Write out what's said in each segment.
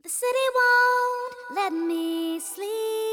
The city won't let me sleep.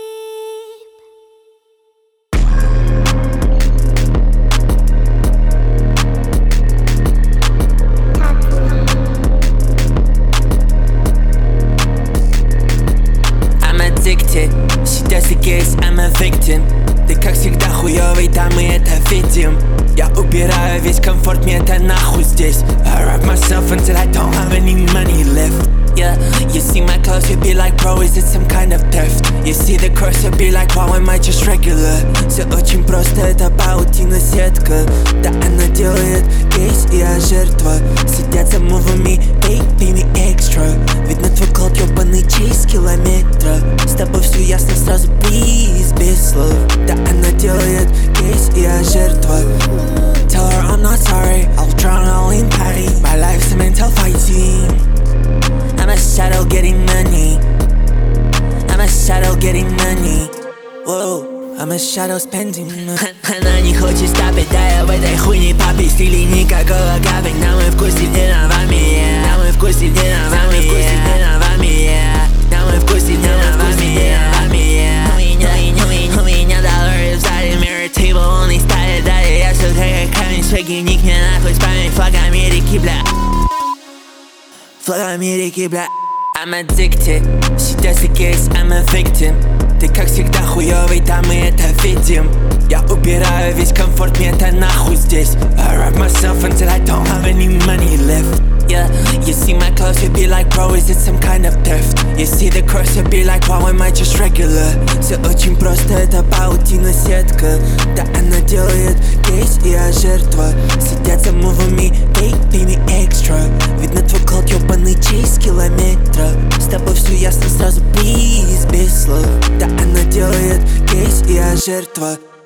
I'm addicted, she does it guess I'm a victim. Ты как всегда хуёвый, да мы это видим. Я убираю весь комфорт, мне это нахуй здесь. I rob myself until I don't have any money left. Yeah, you see my clothes, you be like, bro, is it some kind of theft? You see the curse, you be like, wow, am I just regular? Все очень просто, это паутина сетка. Да, она делает кейс, и я жертва. Сидят за мувами, baby me extra. Видно твой код, ёбаный чейз километра. С тобой все ясно, сразу please, без слов. Да, она делает кейс, и я жертва. Tell her I'm not sorry, I'll drown all in party. My life's a mental fighting. I'm a shadow getting money. I'm a shadow getting money. Whoa, I'm a shadow spending money. Она не хочет стопить, да я в этой хуйне попить. Стиле никакого капить, нам и вкусили на вами. Нам и вкусили на вами. Нам и вкусили на вами. У меня доллары в зале, mirror table, only стали далее. Я все как камень, шаги, ник мне нахуй с память. Флаг Америки, бля. Флаг Америки, бля. I'm addicted, she does it guess I'm a victim. Ты как всегда хуёвый, да мы это видим. Я убираю весь комфорт, мне это нахуй здесь. I rob myself until I don't have any money left. Yeah, you see my clothes, you be like, bro, is it some kind of theft? You see the curse, you be like, wow, am I just regular? Все очень просто, это паутина сетка. Да, она делает кейс, и я жертва. Сидят за мувами, baby me extra. Видно твой код, ёбаный чейз километра. С тобой все ясно, сразу please, без слов. Да, она делает кейс, и я жертва.